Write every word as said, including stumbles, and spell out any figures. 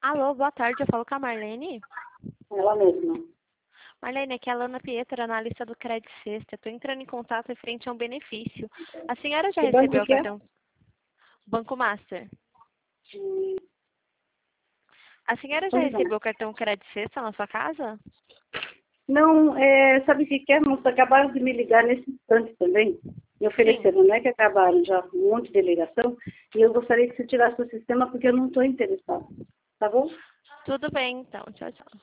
Alô, boa tarde, eu falo com a Marlene. Ela mesma. Marlene, aqui é a Lana Pietra, analista do Credit Sexta. Estou entrando em contato referente a um benefício. A senhora já Que banco recebeu o que é? cartão Banco Master? Hum, A senhora já Pois não. recebeu o cartão Credit Sexta na sua casa? Não, é, sabe o que que é, moça? Acabaram de me ligar nesse instante também. Me Sim. ofereceram, não é que acabaram já um monte de ligação. E eu gostaria que você tirasse o sistema porque eu não estou interessada. Tá bom? Tudo bem, então. Tchau, tchau.